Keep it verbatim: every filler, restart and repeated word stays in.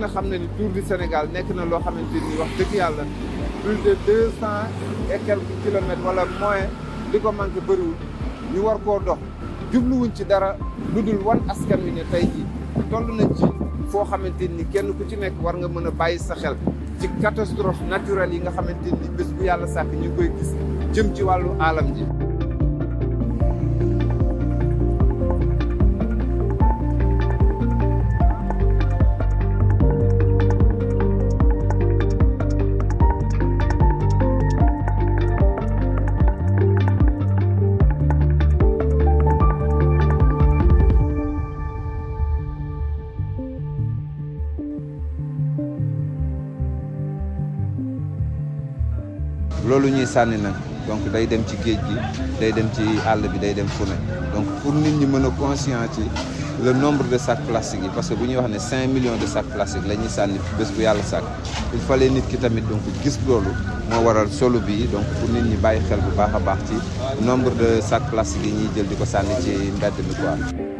xam ne ni Tour du Sénégal nekk na loo xamante ni wax dëgg yàlla plus de deux cent et quelques kilomètres wala moins li ko manqué bëriwul ñu war koo dox jubluwuñ ci dara lu dul wan askan wi ne tey jii toll nañ ci foo xamante ni kenn ku ci nekk war nga mën a bàyyi sa xel ci catastrophe naturelle yi nga xamante ni bés bu yàlla sàkk ñu ngi koy gis jëm ci wàllu alam ji. loolu ñuy sànni nag donc day dem ci géej gi day dem ci àll bi day dem fu ne donc pour nit ñi mën a conscient ci le nombre de sacs plastiques yi parce que bu ñuy wax ne cinq millions de sacs plastiques la ñuy sànni bés bu yàlla sàkk il fallait nit ki tamit donc gis loolu moo waral solo bii donc pour nit ñi bàyyi xel bu baax a baax ci nombre de sacs plastiques yi ñuy jël di ko sànni ci mbedd mi quoi.